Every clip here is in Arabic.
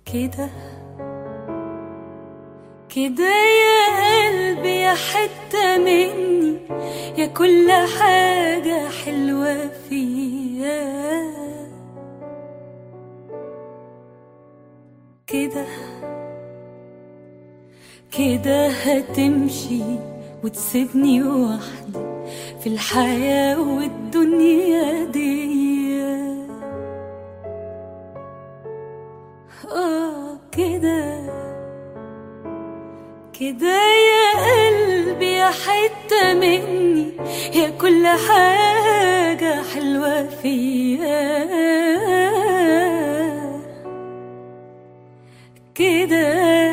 كده كده يا قلبي، يا حتة مني، يا كل حاجة حلوة فيا. كده كده هتمشي وتسيبني وحدي في الحياة والدنيا دي. كده كده يا قلبي، يا حتة مني، يا كل حاجة حلوة فيا. كده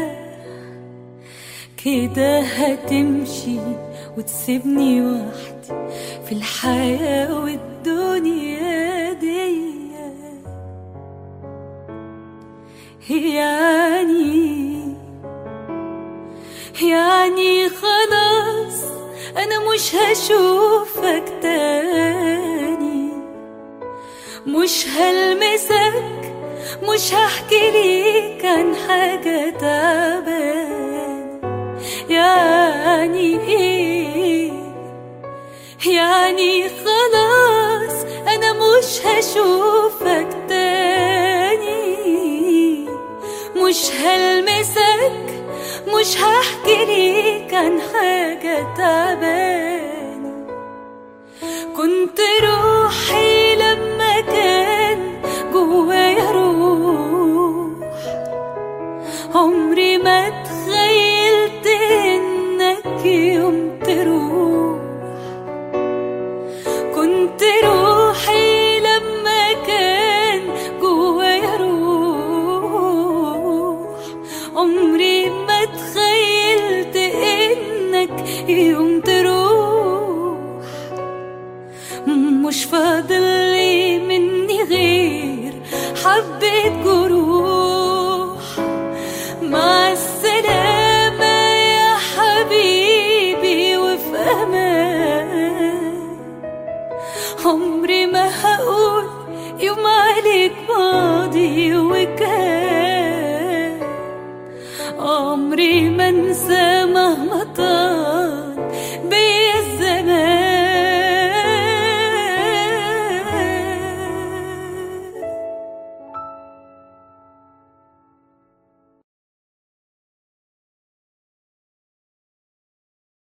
كده هتمشي وتسيبني وحدي في الحياة والدنيا دي. يعني خلاص أنا مش هشوفك تاني، مش هلمسك، مش هحكي ليك عن حاجة تعبان. يعني خلاص أنا مش هشوفك تاني، مش هلمسك، مش هحكي ليك عن حاجة تعبانة. كنت روحي لما كان جوايا روح، عمري ما تخيلت انك يوم تروح. كنت روحي لما كان جوايا روح، عمري ما تخيلت انك يوم تروح. مش فاضل لي مني غير حبة جوايا